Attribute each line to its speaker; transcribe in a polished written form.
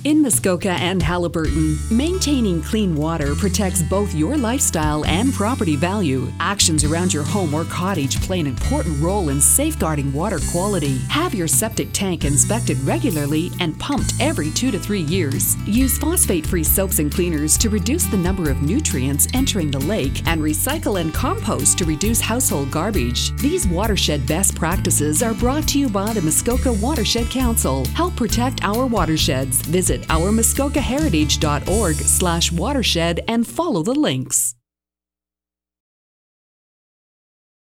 Speaker 1: In Muskoka and Haliburton, maintaining clean water protects both your lifestyle and property value. Actions around your home or cottage play an important role in safeguarding water quality. Have your septic tank inspected regularly and pumped every 2 to 3 years. Use phosphate-free soaps and cleaners to reduce the number of nutrients entering the lake, and recycle and compost to reduce household garbage. These watershed best practices are brought to you by the Muskoka Watershed Council. Help protect our watersheds. Visit ourmuskokaheritage.org/watershed and follow the links.